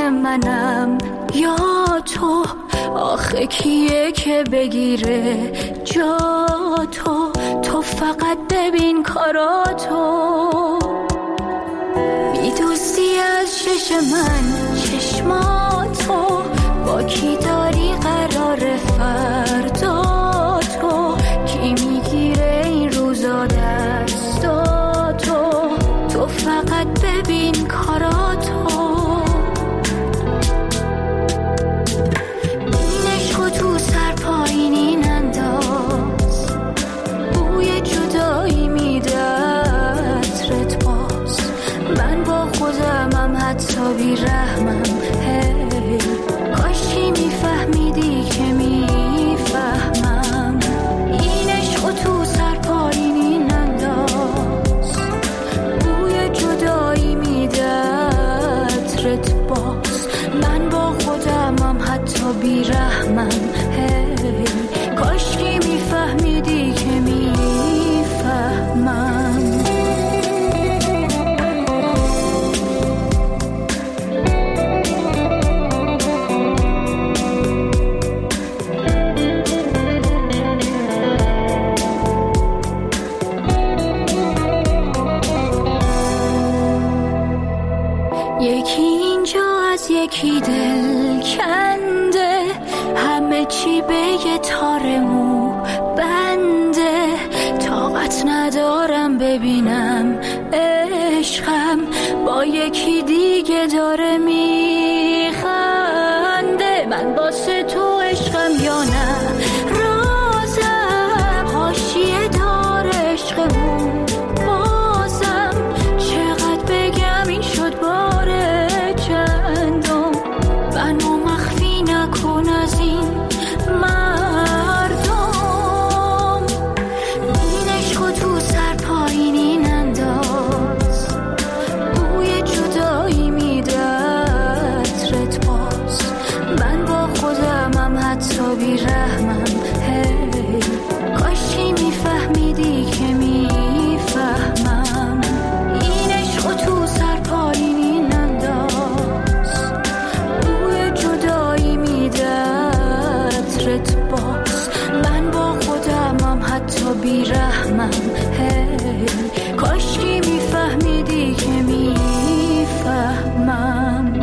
منم یا تو، آخه کیه که بگیره جا تو، تو فقط ببین کاراتو، میدوزی از شش من چشماتو، با کی داری قرار فردا تو، کی میگیره این روزا دستاتو، تو فقط ببین کاراتو، این عشقو تو سر پایینی ننداز، بوی جدایی میده عطرت باز، من با خودمم حتی بی رحمم، هی کاشی میفهمیدی که میفهمم، این عشقو تو سر پایینی ننداز، بوی جدایی میده عطرت باز، من با خودمم حتی بی رحمم، هی کاشی میفهمیدی که میفهمم. یکی اینجا از یکی دل کنده، همه چی به یه تار مو بنده، طاقت ندارم ببینم عشقم با یکی دیگه داره میخنده، من واسه تو عشقم یا نه رازم، حاشیه دار عشقمون بازم، چقدر بگم این شد باره چندم، منو مخفی نکن از این مردم، این عشقو تو سر پایینی ننداز، بوی جدایی میده عطرت باز، من با خودمم حتی بی رحمم، هی کاشی میفهمیدی که میفهمم، این عشقو تو سر پایینی ننداز، بوی جدایی میده عطرت باز، من با خودمم حتی بی رحمم، هی کاشی میفهمیدی که میفهمم.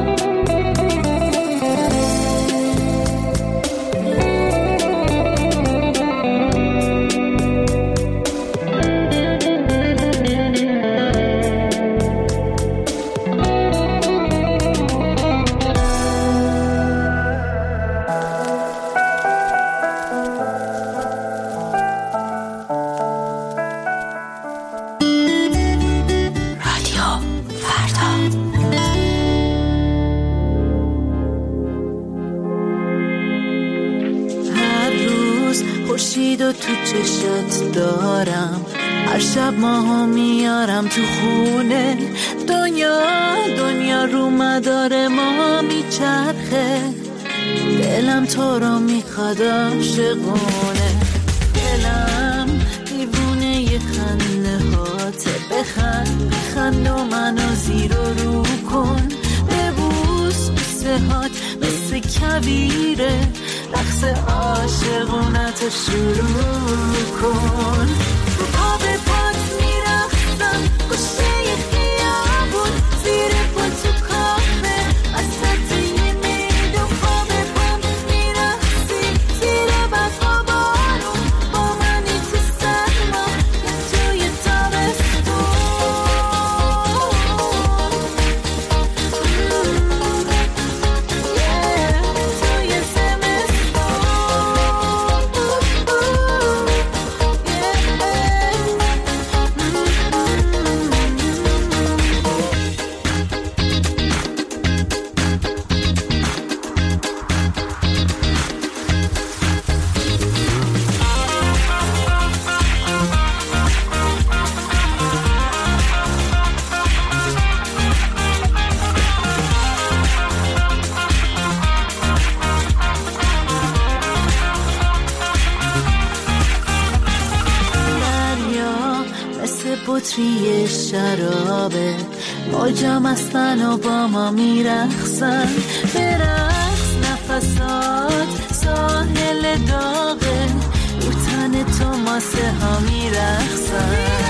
خورشیدو تو چشات دارم، هر شب ماهو میارم تو خونه، دنیا رو مدار ما میچرخه، دلم تو رو میخواد عاشقونه، دلم دیوونه یه خنده هاته، بخند و منو زیر و رو کن، ببوس بوسه هات مثل کویره، رقص عاشقونت شروع کن، رو پا به پات میرفتم گوشه خیابون، زیر پا تو کافه وسط یه میدون، پا به پام میرفتی زیر برفا بارون، با منی تو سرما یا توی تابستون، توی زمستون، بطری شرابه، موجم هستن و با ما میرخصن. برقص نفسات ساحل داغه، رو تن تو ماسه ها میرخصن.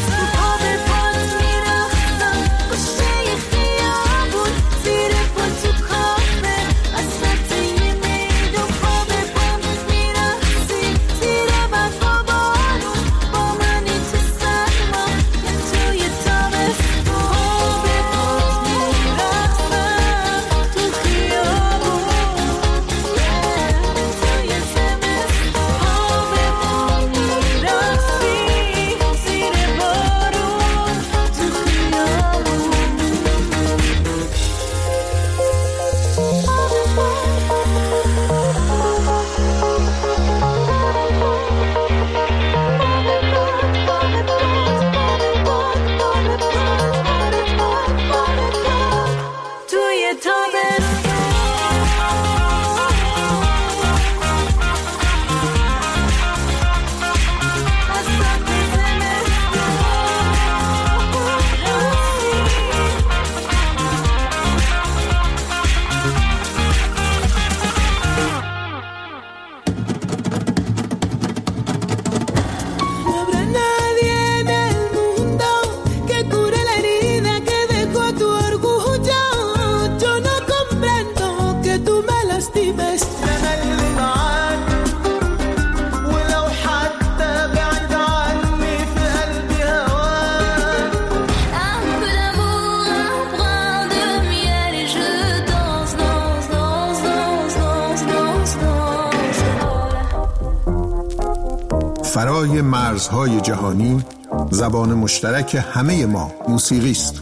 فرای مرزهای جهانی، زبان مشترک همه ما موسیقی است.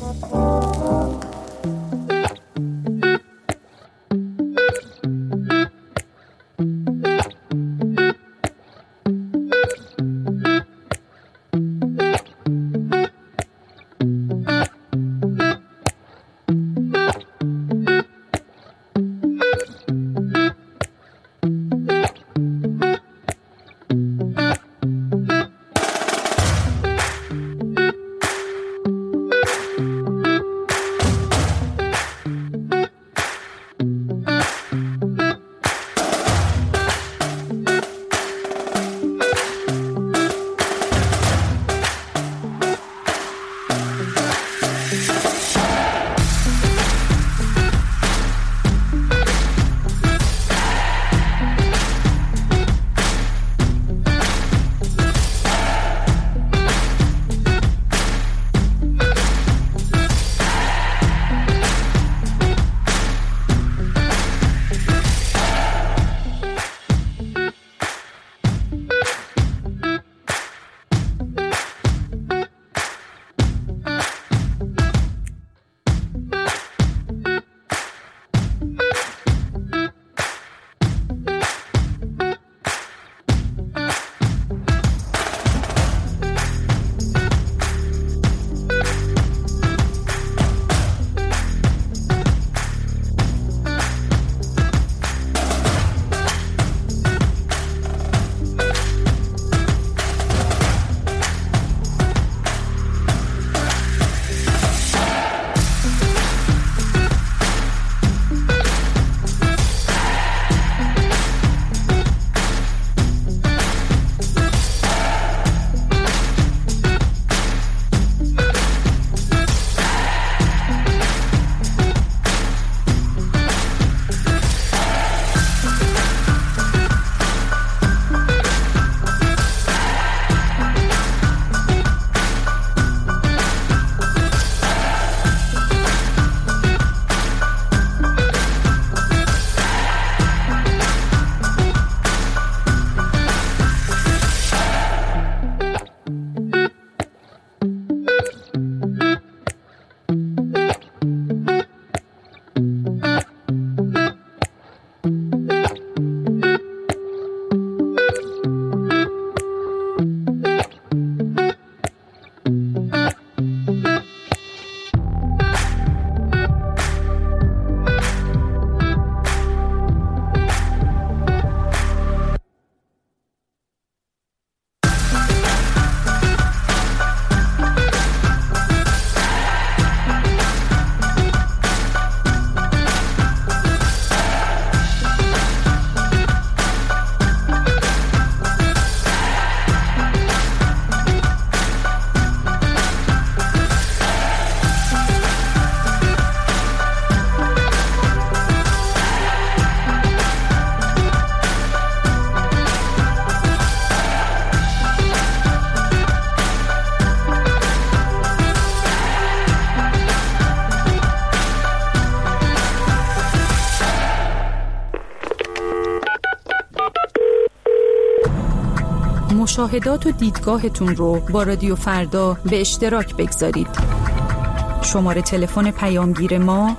مشاهدات و دیدگاهتون رو با رادیو فردا به اشتراک بگذارید. شماره تلفن پیامگیر ما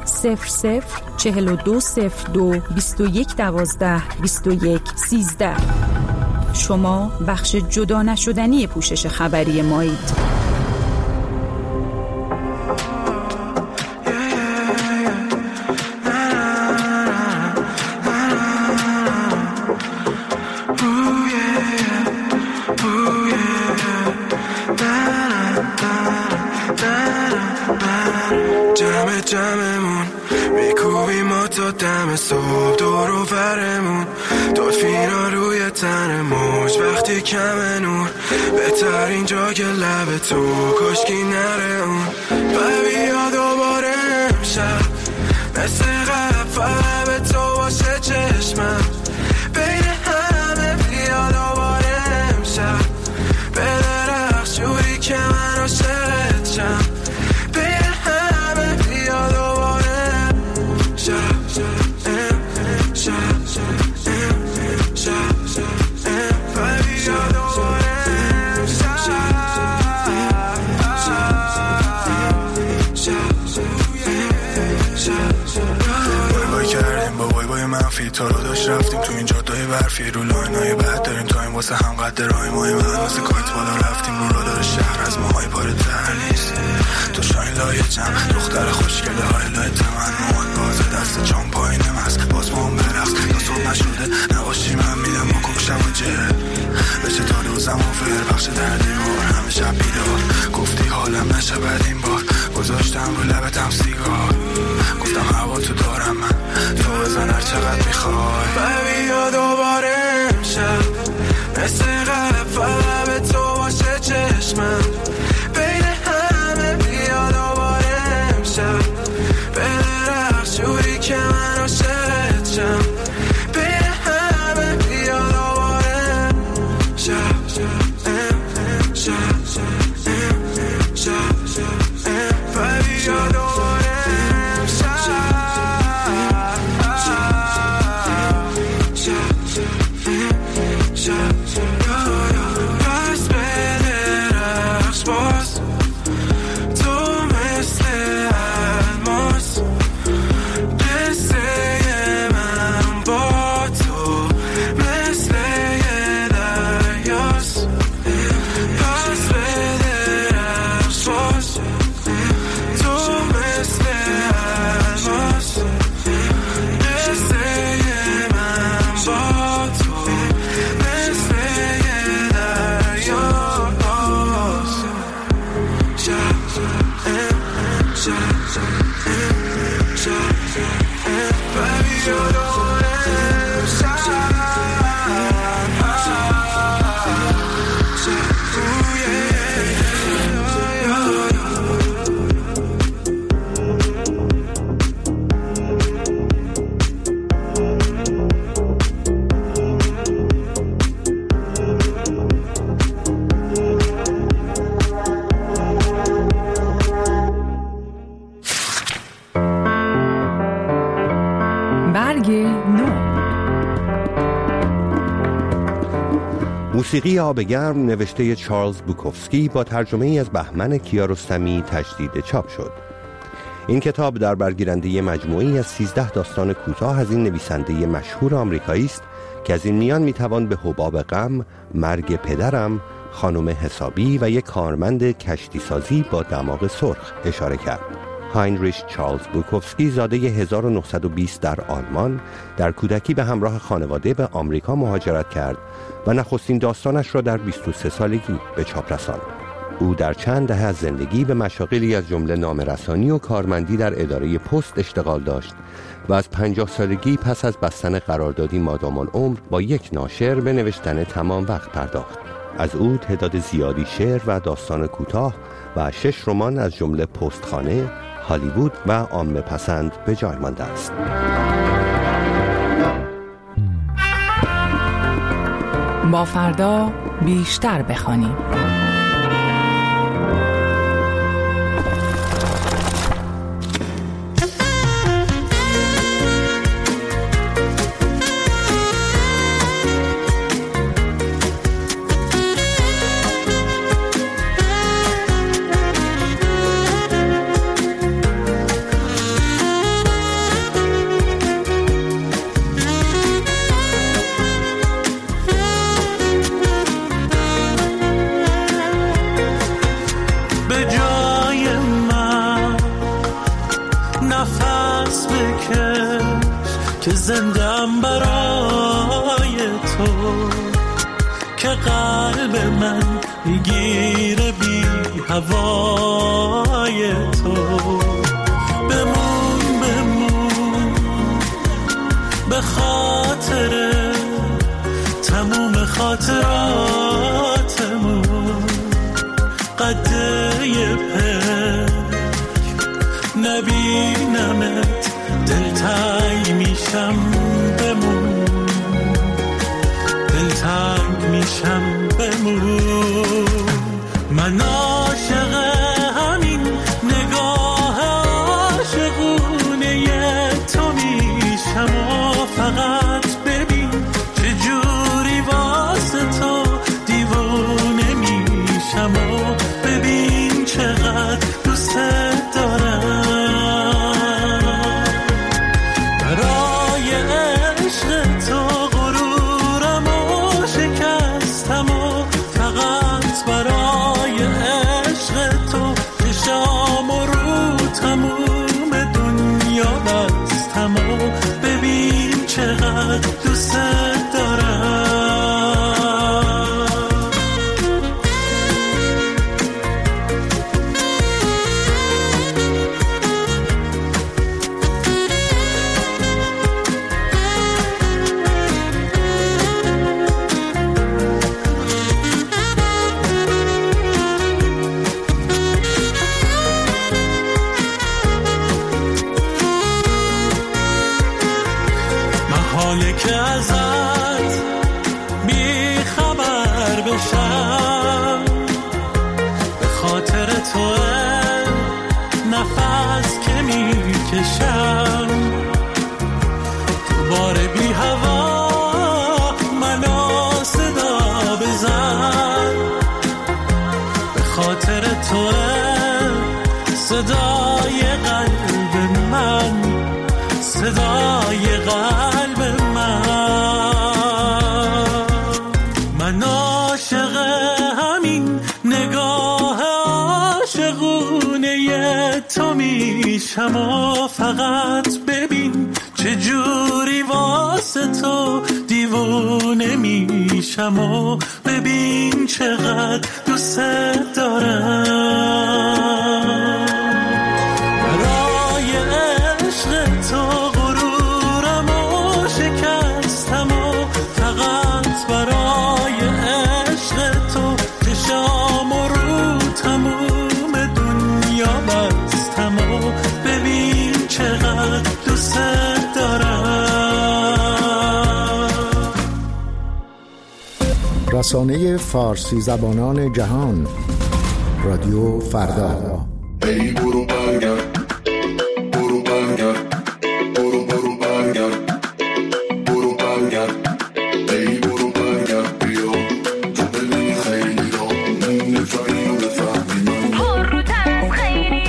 004202 2112 2113. شما بخش جدا نشدنی پوشش خبری مایید. جمعمون میکوبیم ما تا دم صبح دور و برمون دلفینا روی تن موج وقتی کم نور بهترین جا که لب تو کشکی نره اون و بیا دوباره امشب مثل قبل فقط به تو باشه چشمم بین همه بیا دوباره امشب به درخش جوری که من عاشقت شم تو رو داشت رفتیم تو این جادای برفی رو لاینای بعد داریم تا این واسه هم قد رای مهم واسه کایت بالا رفتیم رو رادار شهر از ماهای پاره تر نیست تو شاین لایه جمع دختر خوشگله های لایه تمن مواد بازه دست چون پایینم هست باز ما هم برقص تا صبح نشده نباشی من میدم و کمشم و جه بشه تا دوزم و فر بخش در دیوار همه شب بیدار گفتی حالم نشه بد این بار گذاشتم رو لبتم سیگار گفتم هوا تو دارم من تو بزن هر چقدر میخوای بیا دوباره امشب مثل قبل فقط به تو باشه چشمم بین همه بیا دوباره امشب به درخش جوری که من عاشقت شم بین همه بیا دوباره شب بیا دوباره موسیقی آب گرم نوشته چارلز بوکوفسکی با ترجمه از بهمن کیارستمی تجدید چاپ شد. این کتاب در برگیرنده مجموعی از 13 داستان کوتاه از این نویسنده مشهور آمریکایی است که از این میان میتوان به حباب غم، مرگ پدرم، خانم حسابی و یک کارمند کشتی سازی با دماغ سرخ اشاره کرد. هاینریش چارلز بوکوفسکی زاده 1920 در آلمان در کودکی به همراه خانواده به آمریکا مهاجرت کرد و نخستین داستانش را در 23 سالگی به چاپ رساند. او در چند دهه از زندگی به مشاغلی از جمله نامه‌رسانی و کارمندی در اداره پست اشتغال داشت و از 50 سالگی پس از بستن قراردادی مادام العمر با یک ناشر به نوشتن تمام وقت پرداخت. از او تعداد زیادی شعر و داستان کوتاه و 6 رمان از جمله پستخانه، هالیوود و عامه پسند به جای مانده است. با فردا بیشتر بخوانیم. که زندم برای تو، که قلب من میگیره بی هوای تو. بمون بمون به خاطر تموم خاطراتمون، قده پک نبینمت دلتنگ میشم. بمون دلتنگ میشم. بمون من عاشق همین نگاه عاشقونه تو میشم و فقط ببین چجوری واسه تو دیوونه میشم و ببین چقدر دوست دارم. برای عشق تو غرورم و شکستم و فقط برای عشق تو چشام و رو تموم دنیا بستم و ببین چقدر دوست دارم. محاله که ازت بی خبر بشم، به خاطر تو نفس که میکشم. تو بار بی هوا منو صدا بزن، به خاطر تو صدای قلب من، صدای قلب من عاشق همین نگاه عاشقونه تو میشم و فقط ببین چجوری واسه تو دیوونه میشم و ببین چقدر دوست دارم. برای عشق تو غرورم و شکستم و فقط برای عشق تو چشام و رو تموم دنیا بستم و ببین چقدر دوست دارم. رسانه فارسی زبانان جهان، رادیو فردا. ای برو برگرد، برو برگرد، برو برگرد، برو برگرد. ای برو برگرد بیا، تو ببینی خیلی را نمی‌فهمی و بفهمی من پر رو تن خیلی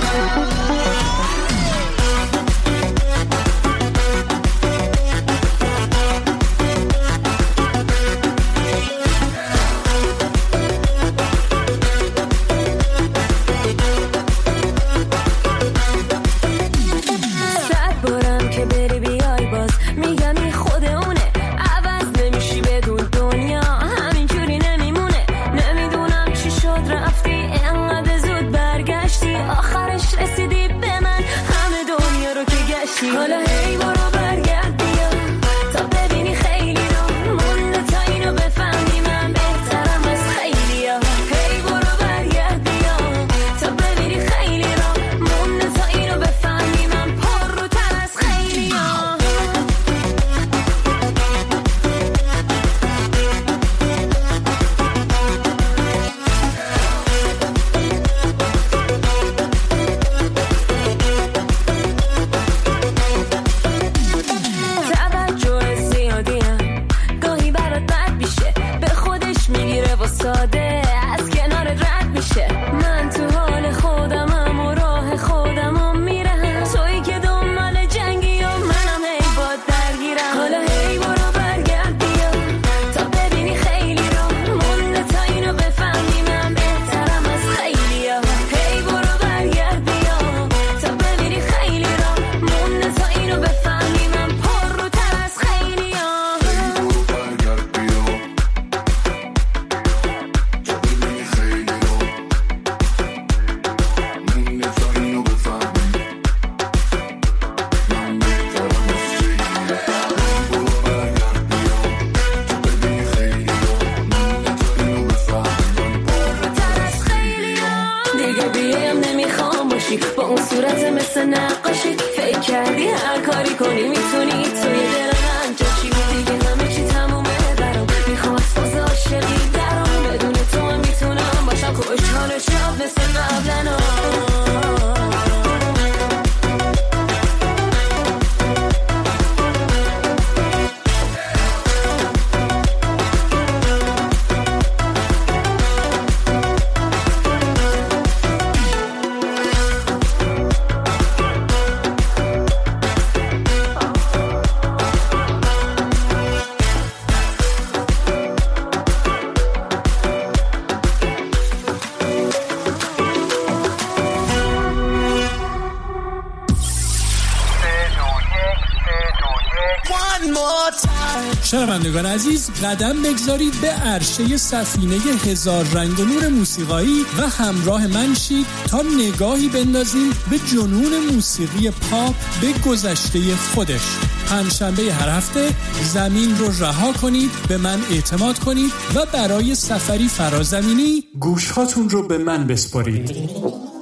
حالا هی برو برگرد بیا تا ببینی خیلی رو مونده تا اینو بفهمی من بهترم از خیلی ها. هی برو برگرد بیا تا ببینی خیلی رو مونده تا اینو بفهمی من پر رو تر از خیلی ها. مثل نقاشی. فکر کردی هر کاری کنی میتونی توی دل من جاشی. دیگه همه چی تمومه برام، میخوام از فاز عاشقی درام. بدون تو هم میتونم باشم خوشحال و شاد مثل قبلنا. شنوندگان عزیز، قدم بگذارید به عرشه سفینه هزار رنگ و نور موسیقایی و همراه من شید تا نگاهی بندازیم به جنون موسیقی پاپ به گذشته خودش. پنجشنبه هر هفته زمین رو رها کنید، به من اعتماد کنید و برای سفری فرازمینی گوشهاتون رو به من بسپارید.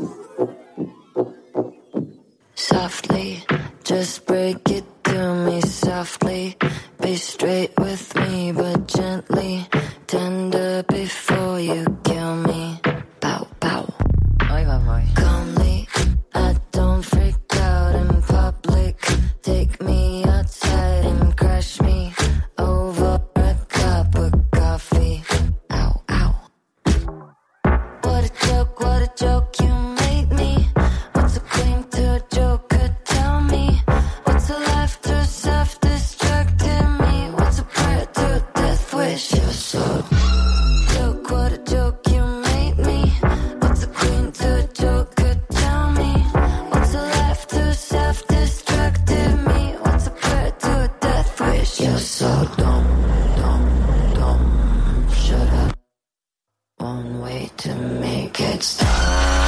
Softly, just break it to me softly. Be straight with me, but gently. Tender before you kill me. Bow, bow. Oi, oi, oi. Calmly, I don't freak out in public. Take me outside and crash me over a cup of coffee. Ow, ow. What a joke, what a joke you made me. What's a claim to a joker? Tell me. What's a life to self-destructing me? What's a prayer to a death wish? You're so joke, what a joke you made me. What's a queen to a joker? Tell me. What's a life to self-destructing me? What's a prayer to a death wish? You're so dumb, dumb, dumb. Shut up. One way to make it stop.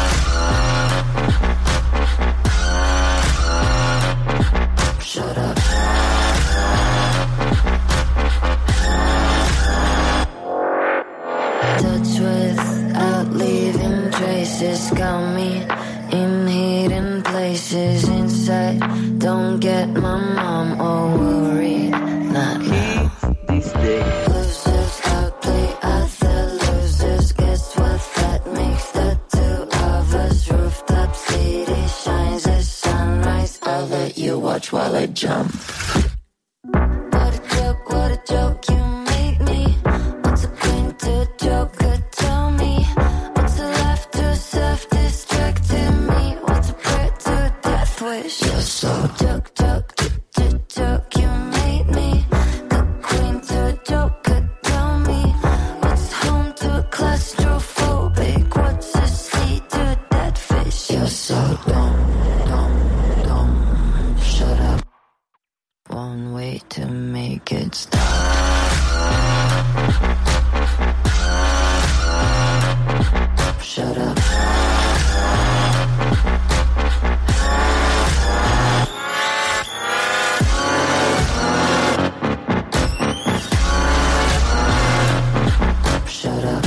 Shut up. Touch without leaving traces. Got me in hidden places inside. Don't get my mom all worried. Not now. Losers outplay other losers. Guess what that makes the two of us? Rooftop city shines as sunrise. I'll let you watch while I jump. What a joke you made me. What's a queen to a joker? Tell me. What's a life to self-destructing me? What's a prayer to a death wish? You're so joke, you made me. The queen to a joker, tell me. What's home to a claustrophobic? What's a sea to a dead fish? You're so dumb, dumb, dumb. Shut up. One way to make it stop. Shut up. Shut up.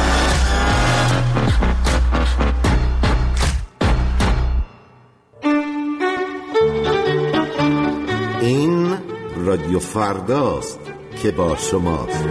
این رادیو فرداست که با شماست.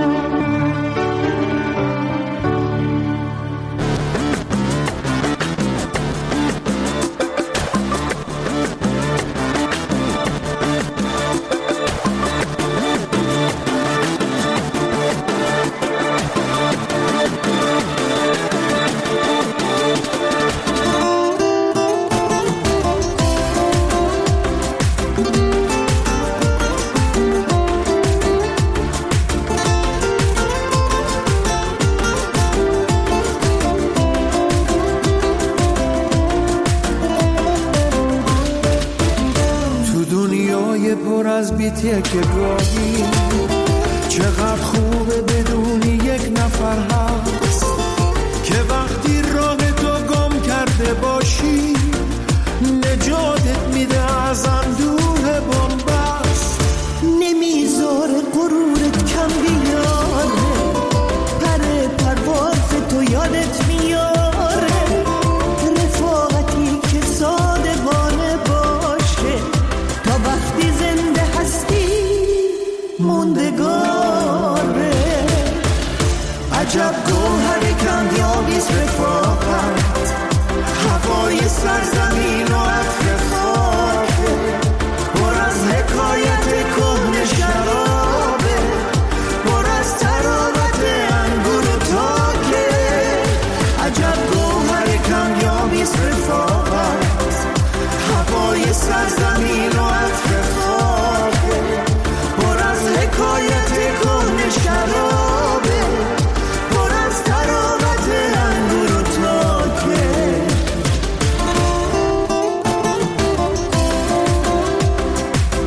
بیتیه که گاهی چقدر خوبه بدونی یک نفر هست که وقتی راه تو گم کرده باشی نجاتت میده از اندوه بنبست، نمیذاره غرورت کم بیاره، پر پرواز تو یادت میاره، رفاقتی که صادقانه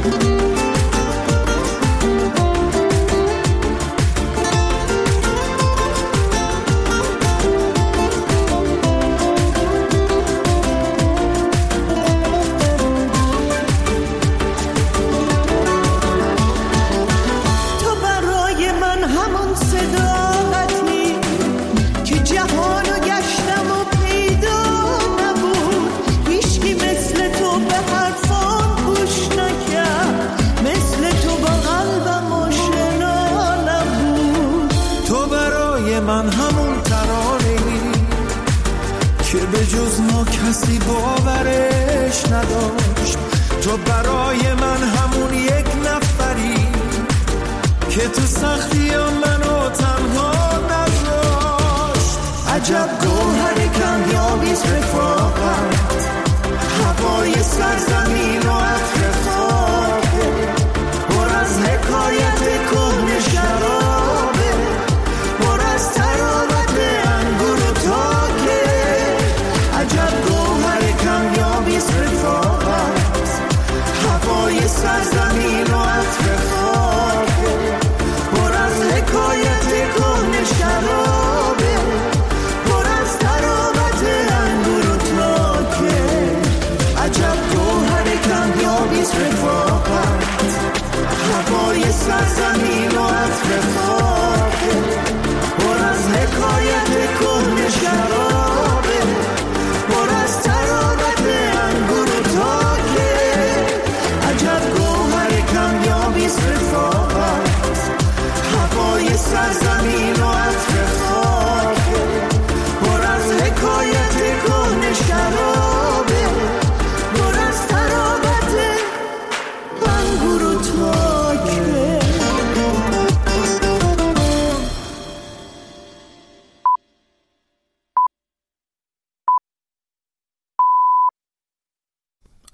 من همون ترانه‌ای که به جز ما کسی باورش نداشت. تو برای من همون یک نفری که تو سختی منو تنها نذاشت. عجب گوهر کمیابیست رفاقت، هوای سرزمین